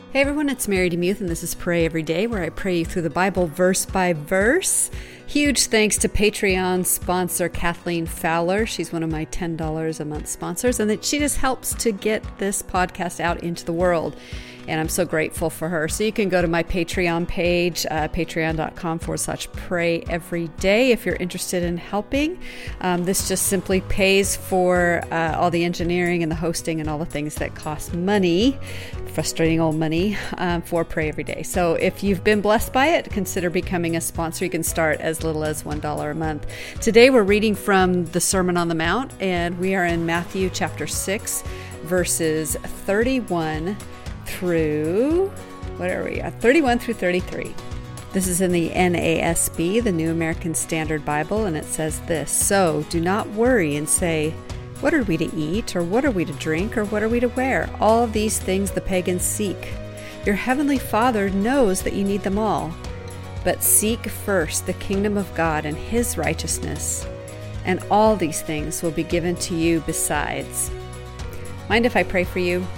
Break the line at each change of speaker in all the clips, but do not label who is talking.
Hey everyone, it's Mary DeMuth, and this is Pray Every Day, where I pray you through the Bible verse by verse. Huge thanks to Patreon sponsor Kathleen Fowler. She's one of my $10 a month sponsors, and that she just helps to get this podcast out into the world. And I'm so grateful for her. So you can go to my Patreon page, patreon.com/pray every day if you're interested in helping. This just simply pays for all the engineering and the hosting and all the things that cost money, frustrating old money, for Pray Every Day. So if you've been blessed by it, consider becoming a sponsor. You can start as little as $1 a month. Today we're reading from the Sermon on the Mount, and we are in Matthew chapter 6, verses 31 through, 31 through 33. This is in the NASB, the New American Standard Bible, and it says this: "So do not worry and say, 'What are we to eat?' or 'What are we to drink?' or 'What are we to wear?' All of these things the pagans seek. Your heavenly Father knows that you need them all. But seek first the kingdom of God and His righteousness, and all these things will be given to you besides." Mind if I pray for you?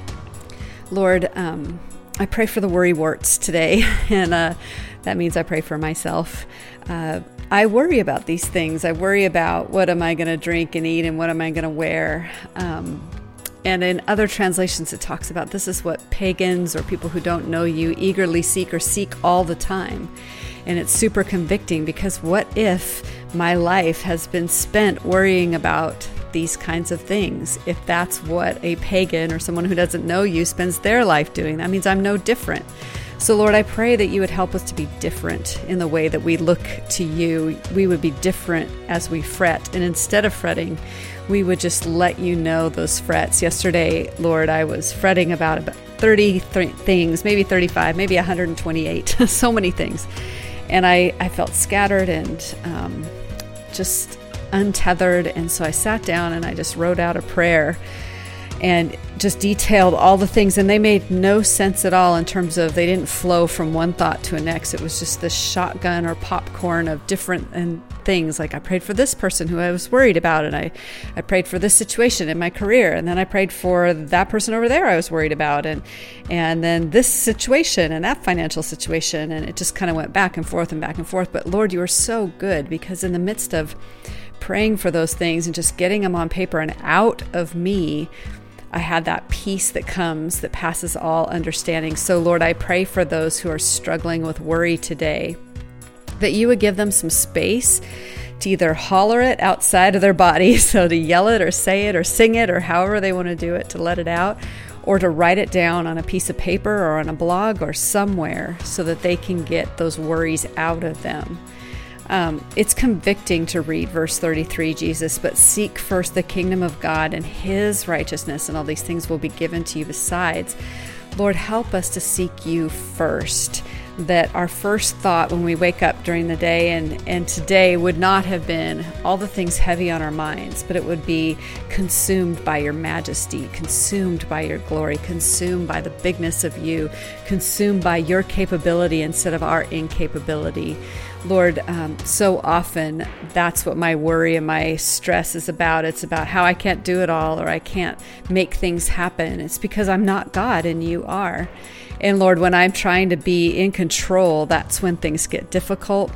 Lord, I pray for the worry warts today, and that means I pray for myself. I worry about these things. I worry about what am I going to drink and eat and what am I going to wear. And in other translations, it talks about this is what pagans or people who don't know you eagerly seek or seek all the time. And it's super convicting, because what if my life has been spent worrying about these kinds of things? If that's what a pagan or someone who doesn't know you spends their life doing, that means I'm no different. So Lord, I pray that you would help us to be different in the way that we look to you. We would be different as we fret. And instead of fretting, we would just let you know those frets. Yesterday, Lord, I was fretting about 30 things, maybe 35, maybe 128, so many things. And I felt scattered and just untethered. And so I sat down and I just wrote out a prayer and just detailed all the things, and they made no sense at all in terms of, they didn't flow from one thought to the next. It was just this shotgun or popcorn of different things. Like I prayed for this person who I was worried about, and I prayed for this situation in my career, and then I prayed for that person over there I was worried about, and then this situation and that financial situation, and it just kind of went back and forth and back and forth. But Lord, you are so good, because in the midst of praying for those things and just getting them on paper and out of me, I had that peace that comes, that passes all understanding. So Lord, I pray for those who are struggling with worry today, that you would give them some space to either holler it outside of their body, so to yell it or say it or sing it or however they want to do it, to let it out, or to write it down on a piece of paper or on a blog or somewhere, so that they can get those worries out of them. It's convicting to read verse 33, Jesus, "But seek first the kingdom of God and His righteousness, and all these things will be given to you besides." Lord, help us to seek you first, that our first thought when we wake up during the day and today would not have been all the things heavy on our minds, but it would be consumed by your majesty, consumed by your glory, consumed by the bigness of you, consumed by your capability instead of our incapability. Lord, so often that's what my worry and my stress is about. It's about how I can't do it all, or I can't make things happen. It's because I'm not God and you are. And Lord, when I'm trying to be in control, that's when things get difficult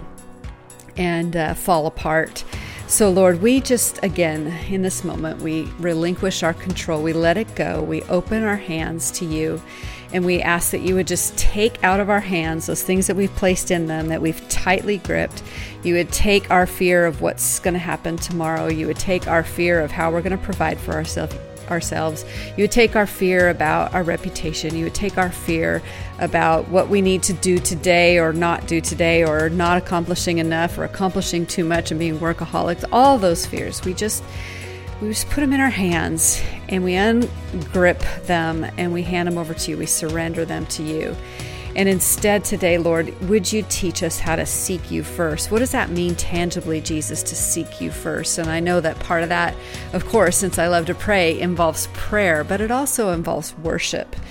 and fall apart. So Lord, we just, again, in this moment, we relinquish our control. We let it go. We open our hands to you. And we ask that you would just take out of our hands those things that we've placed in them, that we've tightly gripped. You would take our fear of what's going to happen tomorrow. You would take our fear of how we're going to provide for ourselves. You would take our fear about our reputation. You would take our fear about what we need to do today or not do today, or not accomplishing enough or accomplishing too much and being workaholics. All those fears, we just put them in our hands, and we ungrip them, and we hand them over to you. We surrender them to you. And instead today, Lord, would you teach us how to seek you first? What does that mean tangibly, Jesus, to seek you first? And I know that part of that, of course, since I love to pray, involves prayer, but it also involves worship.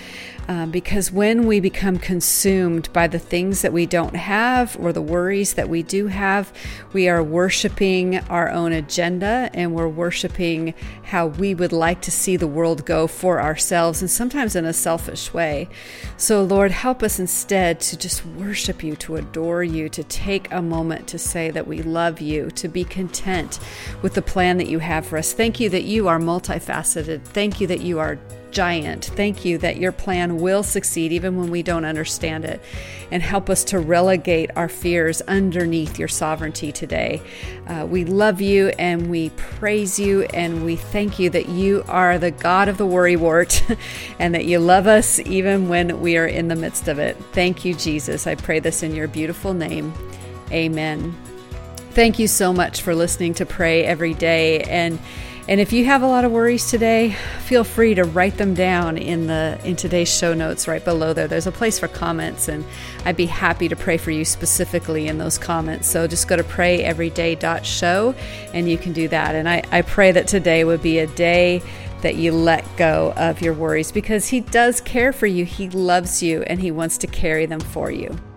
Because when we become consumed by the things that we don't have or the worries that we do have, we are worshiping our own agenda, and we're worshiping how we would like to see the world go for ourselves, and sometimes in a selfish way. So Lord, help us instead to just worship you, to adore you, to take a moment to say that we love you, to be content with the plan that you have for us. Thank you that you are multifaceted. Thank you that you are giant. Thank you that your plan will succeed even when we don't understand it. And help us to relegate our fears underneath your sovereignty today. We love you and we praise you and we thank you that you are the God of the worrywart and that you love us even when we are in the midst of it. Thank you, Jesus. I pray this in your beautiful name. Amen. Thank you so much for listening to Pray Every Day. And if you have a lot of worries today, feel free to write them down in today's show notes right below there. There's a place for comments, and I'd be happy to pray for you specifically in those comments. So just go to prayeveryday.show and you can do that. And I pray that today would be a day that you let go of your worries, because He does care for you. He loves you and He wants to carry them for you.